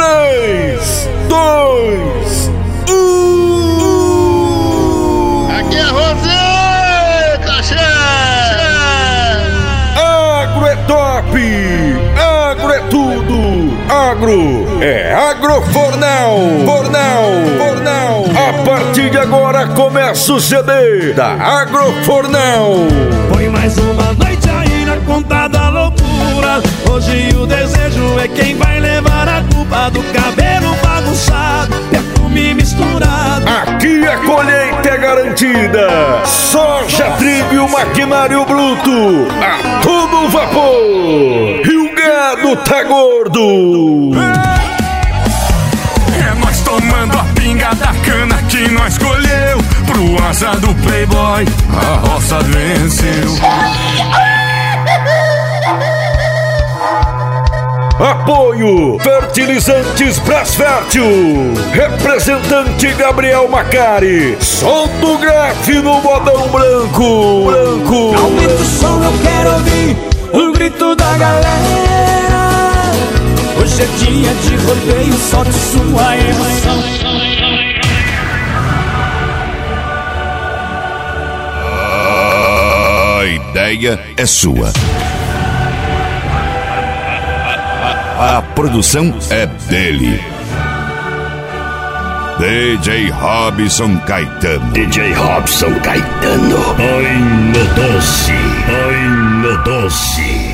3, 2, 1. Aqui é você, cachê! Agro é top! Agro é tudo! Agro é Agrofornal! Fornal! A partir de agora começa o CD da Agrofornal! Foi mais uma noite aí na conta da loucura. Hoje o desejo é quem vai levar a culpa do cabelo bagunçado, perfume misturado. Aqui a colheita é garantida. Soja, trigo e o maquinário bruto a todo vapor. E o gado tá gordo. É nós tomando a pinga da cana que nós colheu. Pro asa do playboy a roça venceu. Apoio Fertilizantes Brasfértil. Representante Gabriel Macari. Solta o grafe no modão branco. Aumenta o som, eu quero ouvir o grito da galera. Hoje é dia de rodeio, solte sua emoção. A ideia é sua. A produção é dele. DJ Robson Caetano. Ai, meu doce.